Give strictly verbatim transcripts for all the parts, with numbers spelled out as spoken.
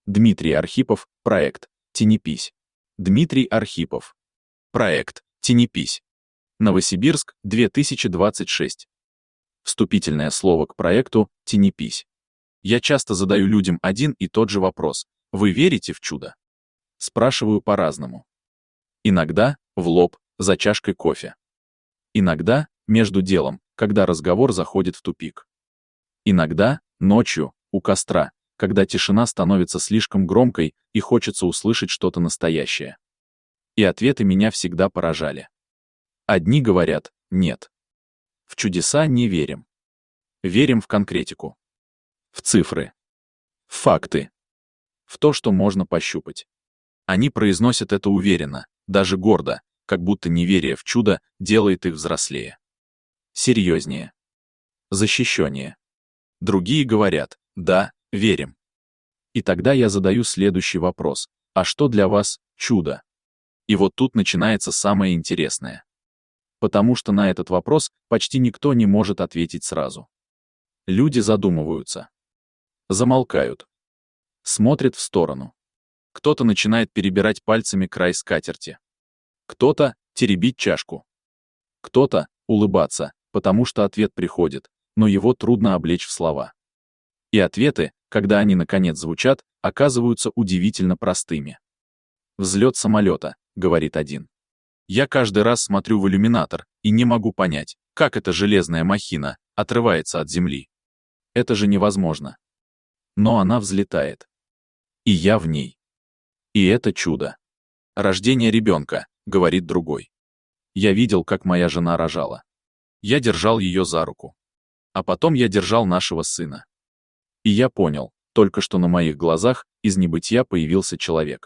Дмитрий Архипов, проект «Тенепись». Дмитрий Архипов. Проект «Тенепись». Новосибирск, две тысячи двадцать шесть. Вступительное слово к проекту «Тенепись». Я часто задаю людям один и тот же вопрос. Вы верите в чудо? Спрашиваю по-разному. Иногда в лоб, за чашкой кофе. Иногда между делом, когда разговор заходит в тупик. Иногда ночью, у костра, когда тишина становится слишком громкой и хочется услышать что-то настоящее. И ответы меня всегда поражали. Одни говорят «нет». В чудеса не верим. Верим в конкретику. В цифры. В факты. В то, что можно пощупать. Они произносят это уверенно, даже гордо, как будто неверие в чудо делает их взрослее. Серьезнее. Защищеннее. Другие говорят «да, верим». И тогда я задаю следующий вопрос. А что для вас чудо? И вот тут начинается самое интересное. Потому что на этот вопрос почти никто не может ответить сразу. Люди задумываются. Замолкают. Смотрят в сторону. Кто-то начинает перебирать пальцами край скатерти. Кто-то теребить чашку. Кто-то улыбаться, потому что ответ приходит, но его трудно облечь в слова. И ответы, когда они наконец звучат, оказываются удивительно простыми. «Взлет самолета», — говорит один. «Я каждый раз смотрю в иллюминатор и не могу понять, как эта железная махина отрывается от земли. Это же невозможно. Но она взлетает. И я в ней. И это чудо. Рождение ребенка», — говорит другой. «Я видел, как моя жена рожала. Я держал ее за руку. А потом я держал нашего сына. И я понял, только что на моих глазах из небытия появился человек.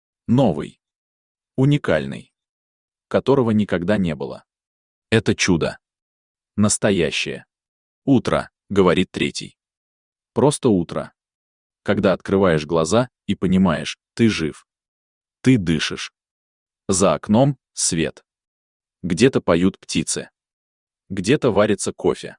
Новый. Уникальный. Которого никогда не было. Это чудо. Настоящее. Утро», — говорит третий. Просто утро. Когда открываешь глаза и понимаешь, ты жив. Ты дышишь. За окном свет. Где-то поют птицы. Где-то варится кофе.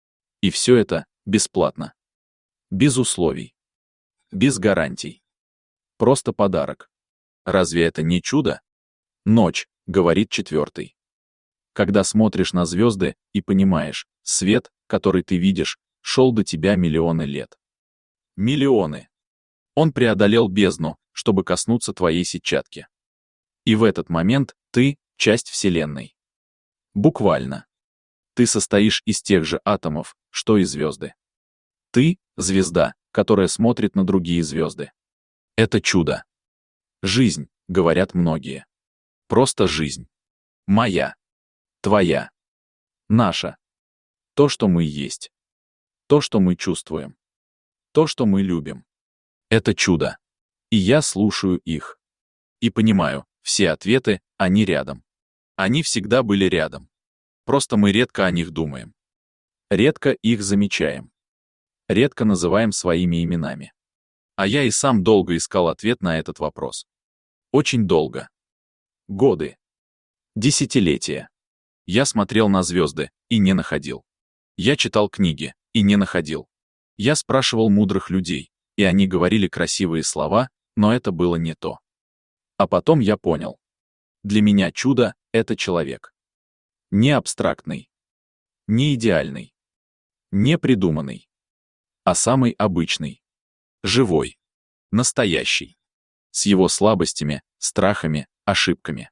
И все это бесплатно. Без условий. Без гарантий. Просто подарок. Разве это не чудо? Ночь, говорит четвертый. Когда смотришь на звезды и понимаешь, свет, который ты видишь, шел до тебя миллионы лет. Миллионы. Он преодолел бездну, чтобы коснуться твоей сетчатки. И в этот момент ты — часть Вселенной. Буквально. Ты состоишь из тех же атомов, что и звезды. Ты — звезда, которая смотрит на другие звезды. Это чудо. Жизнь, говорят многие. Просто жизнь. Моя. Твоя. Наша. То, что мы есть. То, что мы чувствуем. То, что мы любим. Это чудо. И я слушаю их. И понимаю, все ответы, они рядом. Они всегда были рядом. Просто мы редко о них думаем. Редко их замечаем. Редко называем своими именами. А я и сам долго искал ответ на этот вопрос. Очень долго. Годы. Десятилетия. Я смотрел на звезды и не находил. Я читал книги и не находил. Я спрашивал мудрых людей, и они говорили красивые слова, но это было не то. А потом я понял. Для меня чудо — это человек. Не абстрактный. Не идеальный. Не придуманный. А самый обычный. Живой. Настоящий. С его слабостями, страхами, ошибками.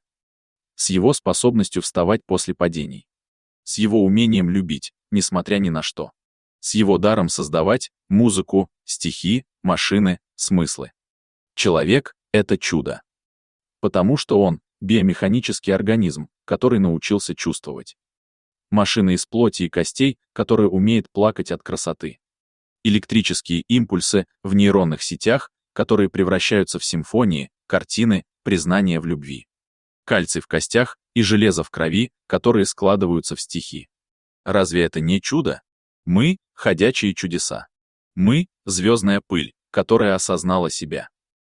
С его способностью вставать после падений. С его умением любить, несмотря ни на что. С его даром создавать музыку, стихи, машины, смыслы. Человек — это чудо. Потому что он — биомеханический организм, который научился чувствовать. Машина из плоти и костей, которая умеет плакать от красоты. Электрические импульсы в нейронных сетях, которые превращаются в симфонии, картины, признания в любви. Кальций в костях и железо в крови, которые складываются в стихи. Разве это не чудо? Мы — ходячие чудеса. Мы — звездная пыль, которая осознала себя.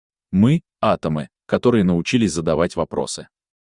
Мы — атомы, которые научились задавать вопросы.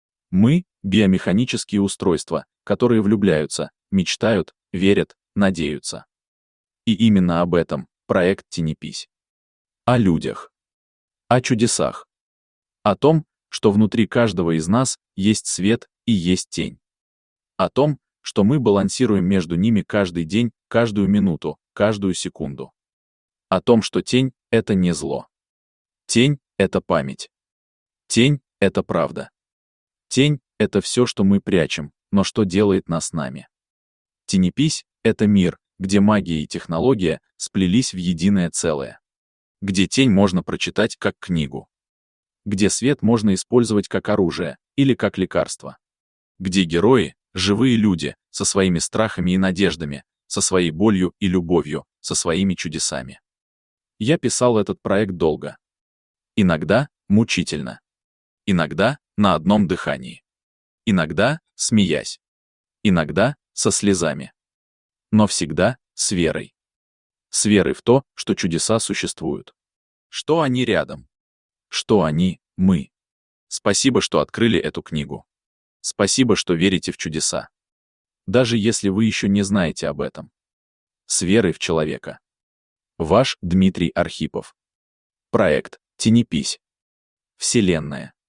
Мы — биомеханические устройства, которые влюбляются, мечтают, верят, надеются. И именно об этом проект «Тенепись». О людях. О чудесах. О том, что внутри каждого из нас есть свет и есть тень. О том, что мы балансируем между ними каждый день, каждую минуту, каждую секунду. О том, что тень — это не зло. Тень — это память. Тень — это правда. Тень — это все, что мы прячем, но что делает нас нами. Тенепись — это мир, где магия и технология сплелись в единое целое. Где тень можно прочитать как книгу. Где свет можно использовать как оружие или как лекарство. Где герои — живые люди, со своими страхами и надеждами, со своей болью и любовью, со своими чудесами. Я писал этот проект долго. Иногда мучительно. Иногда на одном дыхании. Иногда смеясь. Иногда со слезами. Но всегда с верой. С верой в то, что чудеса существуют. Что они рядом. Что они — мы. Спасибо, что открыли эту книгу. Спасибо, что верите в чудеса. Даже если вы еще не знаете об этом. С верой в человека. Ваш Дмитрий Архипов. Проект «Тенепись». Вселенная.